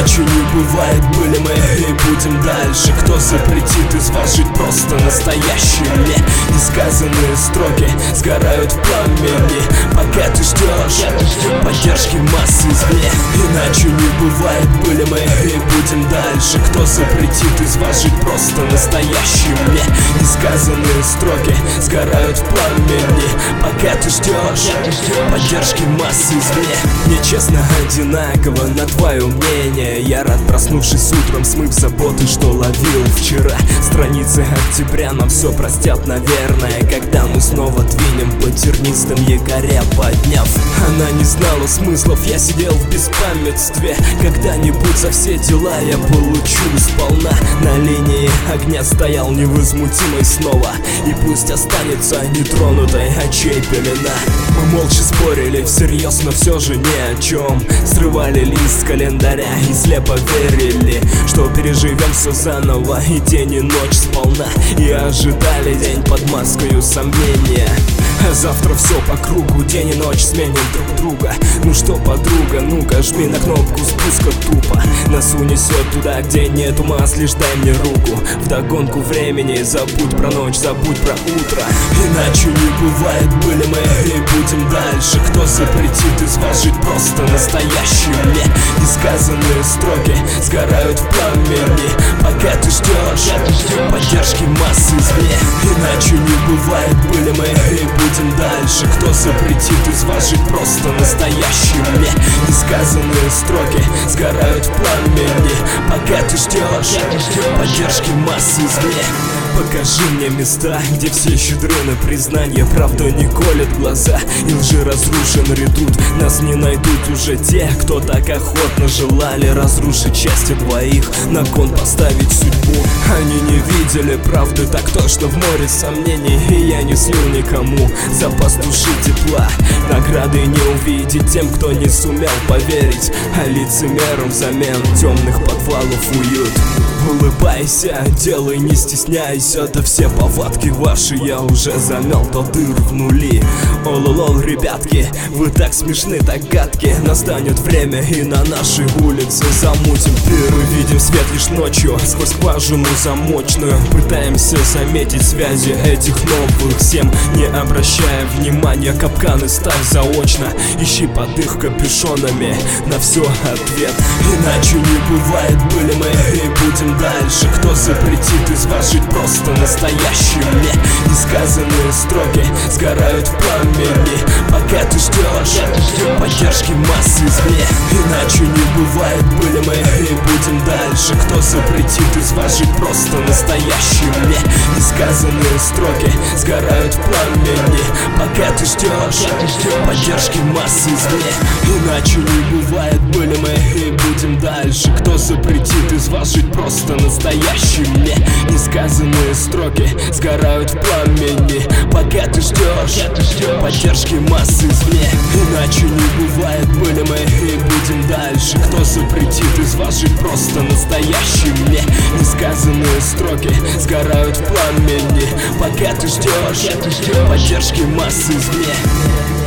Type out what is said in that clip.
Иначе не бывает, были мы и будем дальше. Кто запретит из вас жить просто настоящим? Мне несказанные строки сгорают в пламени, пока ты ждешь поддержки массы извне. Иначе не бывает, были мы и будем дальше. Кто запретит из вас жить просто настоящим? Мне несказанные строки сгорают в пламени, пока ты ждешь поддержки массы извне. Мне честно одинаково на твое мнение. Я рад, проснувшись утром, смыв заботы, что ловил вчера. Страницы октября нам все простят, наверное, когда мы снова двинем по тернистым якоря подняв. Она не знала смыслов, я сидел в беспамятстве. Когда-нибудь за все дела я получу сполна. На линии огня стоял невозмутимый снова, и пусть останется нетронутой очей пелена. Мы молча спорили всерьез, но все же ни о чем. Срывали лист с календаря и слепо верили, что переживем все заново и день и ночь сполна. И ожидали день под маской сомнения. А завтра все по кругу, день и ночь сменим друг друга. Ну что, подруга, ну-ка жми на кнопку спуска тупо. Нас унесет туда, где нету масс, лишь дай мне руку. Вдогонку времени, забудь про ночь, забудь про утро. Иначе не бывает, были мы и будем дальше. Кто запретит из вас жить просто настоящим? Мне несказанные строки сгорают в пламени, пока ты ждешь поддержки массы извне. Иначе не бывает, были мы и будем дальше. Кто запретит из вас жить просто настоящим? Мне несказанные строки сгорают в пламени, пока ты ждешь поддержки массы извне. Покажи мне места, где все щедры на признание. Правда не колет глаза и лжи разрушен редут. Нас не найдут уже те, кто так охотно желали разрушить счастье двоих, на кон поставить судьбу. Они не видели правды, так то, что в море сомнений. И я не слил никому запас души тепла. Награды не увидеть тем, кто не сумел поверить, а лицемерам взамен темных подвалов уют. Улыбайся, делай, не стесняйся. Да все повадки ваши я уже замел до дыр в нули. Ололол, ребятки, вы так смешны, так гадки. Настанет время и на нашей улице замутим пир. Мы видим свет лишь ночью сквозь скважину замочную. Пытаемся заметить связи этих новых всем, не обращая внимания. Капканы ставь заочно, ищи под их капюшонами на все ответ. Иначе не бывает, были мы и будем дальше. Кто запретит из вас жить просто настоящим? Мне несказанные строки сгорают в пламени, пока ты ждешь поддержки массы извне. Иначе не бывает, были мы и будем дальше. Кто запретит из вас жить просто настоящим? Мне несказанные строки сгорают в пламени, пока ты ждешь поддержки массы извне. Иначе не бывает, были мы и будем дальше. Кто запретит из вас жить просто настоящим? Мне несказанные строки сгорают в пламени, пока ты ждешь поддержки массы извне. Иначе не бывает, были мы и будем дальше. Кто запретит из вас жить просто настоящим? Мне несказанные строки сгорают в пламени, пока ты ждешь поддержки массы извне.